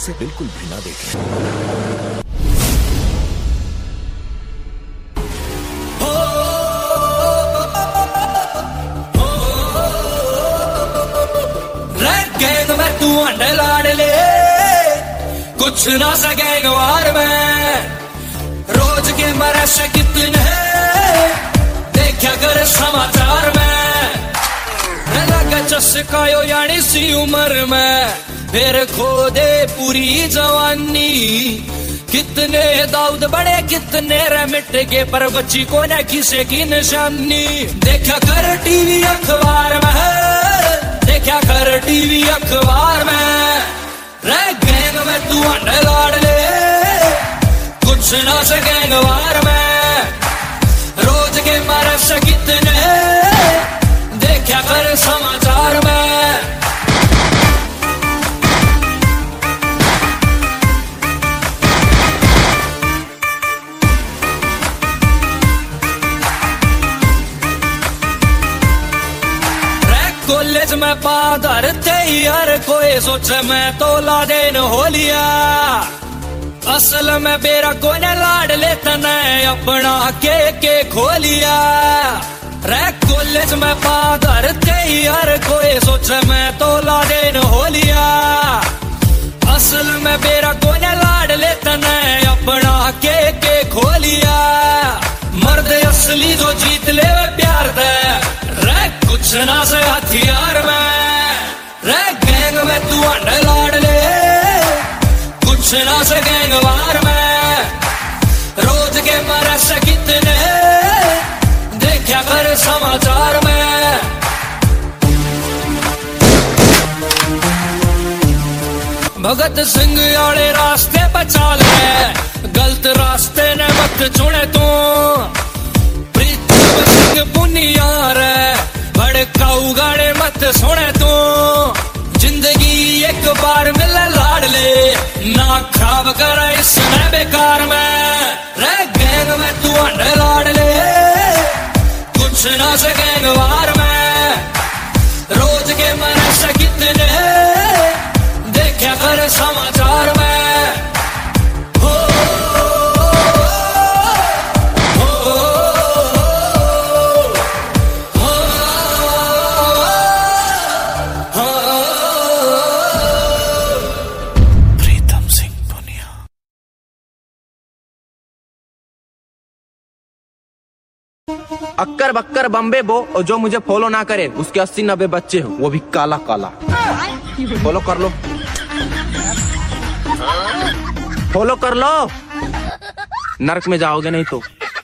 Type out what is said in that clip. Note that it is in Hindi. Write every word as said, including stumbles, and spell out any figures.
से बिल्कुल भी ना देखें। गैंग में तू अंडे लाड़ ले, कुछ ना सकेंगे वार में। रोज के मरश कितने देखा कर समाचार में। लगा चस्का यो यानी सी उम्र में, फिर खो दे पूरी जवानी। कितने दाऊद बड़े कितने रे मिट के, पर बच्ची को न किसे की निशानी। देखा कर टीवी अखबार में, देखा कर टीवी अखबार में। रे गैंग में तू अंडे लाड़ ले, कुछ ना सकेंगे वार में। रोज के मरस कितने देखा कर समाचार में। कॉलेज में पादर थे यार, कोई सोचे मैं तो ला देन हो लिया। असल में बेरा कोई ने लाड लेता न अपना के के खोलिया। रे कॉलेज में पादर थे यार, कोई सोचे मैं तो ला देन हो लिया। असल में बेरा कोई ने लाड लेता न अपना के के खोलिया। मर्द असली जो जीत ले वे प्यार दे, रे कुछ ना से हथियार में। रे गैंग में तू अंडे लाड़ ले, कुछ ना से गैंग वार में। रोज के मरस कितने देखा कर समाचार में। भगत सिंह आले रास्ते बचा ले, गलत रास्ते ने मत चुने तू। प्रीतम सिंह पुनियार भड़काऊ गाड़े मत सुने तू। जिंदगी एक बार मिले लाड़ ले, ना खराब कर इसने बेकार में। रे गैंग में तू अंडे लाड़ ले, कुछ ना से गैंग वार में। रोज के मरस कितने देखा कर समाचार में। अक्कर बक्कर बम्बे बो, और जो मुझे फॉलो ना करे उसके अस्सी नब्बे बच्चे हो, वो भी काला काला। फॉलो कर लो, फॉलो कर लो, नरक में जाओगे नहीं तो।